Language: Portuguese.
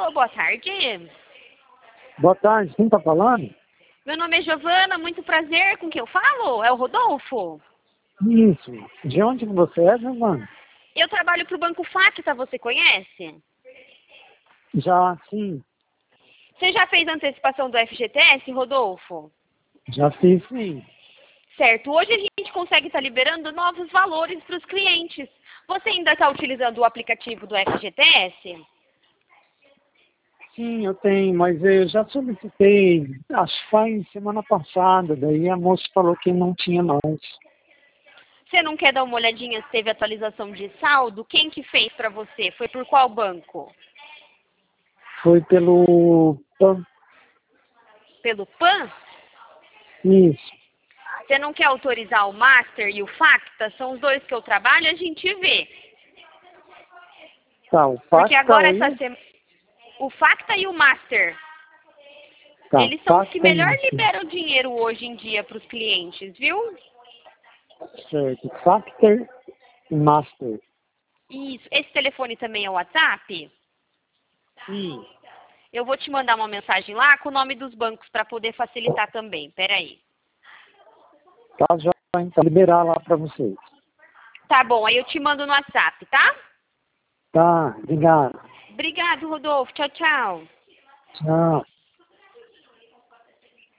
Alô, boa tarde. Boa tarde, quem tá falando? Meu nome é Giovana, muito prazer. Com quem eu falo? É o Rodolfo? Isso. De onde que você é, Giovana? Eu trabalho pro Banco Facta, você conhece? Já, sim. Você já fez a antecipação do FGTS, Rodolfo? Já fiz, sim. Certo, hoje a gente consegue estar liberando novos valores para os clientes. Você ainda está utilizando o aplicativo do FGTS? Sim, eu tenho, mas eu já solicitei, acho que foi semana passada, daí a moça falou que não tinha mais. Você não quer dar uma olhadinha se teve atualização de saldo? Quem que fez para você? Foi por qual banco? Foi pelo... Pelo PAN? Isso. Você não quer autorizar o Master e o Facta? São os dois que eu trabalho, a gente vê. Tá, o Porque Facta agora aí... essa semana... O Facta e o Master, Tá, eles são os que Facta e melhor Master. liberam dinheiro hoje em dia para os clientes, viu? Certo, Facta e Master. Isso. Esse telefone também é o WhatsApp? Sim. Eu vou te mandar uma mensagem lá com o nome dos bancos para poder facilitar também. Peraí. Tá, já então liberar lá pra vocês. Tá bom, aí eu te mando no WhatsApp, tá? Tá, obrigado. Obrigado, Rodolfo. Tchau, tchau. Tchau.